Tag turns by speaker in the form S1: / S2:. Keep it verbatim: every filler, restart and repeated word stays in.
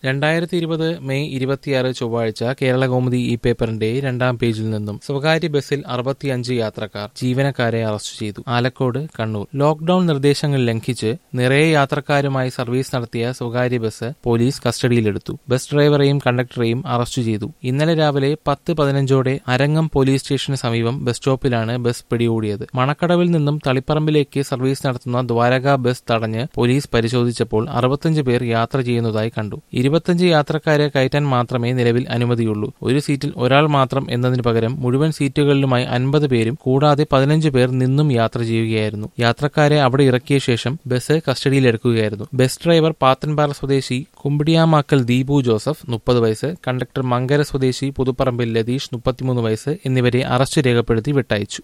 S1: രണ്ടായിരത്തി ഇരുപത് മെയ് ഇരുപത്തിയാറ് ചൊവ്വാഴ്ച കേരളകൗമുദി ഈ പേപ്പറിന്റെ രണ്ടാം പേജിൽ നിന്നും സ്വകാര്യ ബസ്സിൽ അറുപത്തിയഞ്ച് യാത്രക്കാർ ജീവനക്കാരെ അറസ്റ്റ് ചെയ്തു. ആലക്കോട്, കണ്ണൂർ. ലോക്ഡൌൺ നിർദ്ദേശങ്ങൾ ലംഘിച്ച് നിറയെ യാത്രക്കാരുമായി സർവീസ് നടത്തിയ സ്വകാര്യ ബസ് പോലീസ് കസ്റ്റഡിയിലെടുത്തു. ബസ് ഡ്രൈവറെയും കണ്ടക്ടറെയും അറസ്റ്റ് ചെയ്തു. ഇന്നലെ രാവിലെ പത്ത് പതിനഞ്ചോടെ അരങ്ങം പോലീസ് സ്റ്റേഷന് സമീപം ബസ് സ്റ്റോപ്പിലാണ് ബസ് പിടികൂടിയത്. മണക്കടവിൽ നിന്നും തളിപ്പറമ്പിലേക്ക് സർവീസ് നടത്തുന്ന ദ്വാരക ബസ് തടഞ്ഞ് പോലീസ് പരിശോധിച്ചപ്പോൾ അറുപത്തിയഞ്ച് പേർ യാത്ര ചെയ്യുന്നതായി കണ്ടു. ഇരുപത്തിയഞ്ച് യാത്രക്കാരെ കയറ്റാൻ മാത്രമേ നിലവിൽ അനുമതിയുള്ളൂ. ഒരു സീറ്റിൽ ഒരാൾ മാത്രം എന്നതിനു പകരം മുഴുവൻ സീറ്റുകളിലുമായി അൻപത് പേരും കൂടാതെ പതിനഞ്ച് പേർ നിന്നും യാത്ര ചെയ്യുകയായിരുന്നു. യാത്രക്കാരെ അവിടെ ഇറക്കിയ ശേഷം ബസ് കസ്റ്റഡിയിലെടുക്കുകയായിരുന്നു. ബസ് ഡ്രൈവർ പാത്തൻപാറ സ്വദേശി കുമ്പിടിയാമാക്കൽ ദീപു ജോസഫ് മുപ്പത് വയസ്സ്, കണ്ടക്ടർ മങ്കര സ്വദേശി പുതുപ്പറമ്പിൽ ലതീഷ് മുപ്പത്തിമൂന്ന് വയസ്സ് എന്നിവരെ അറസ്റ്റ് രേഖപ്പെടുത്തി വിട്ടയച്ചു.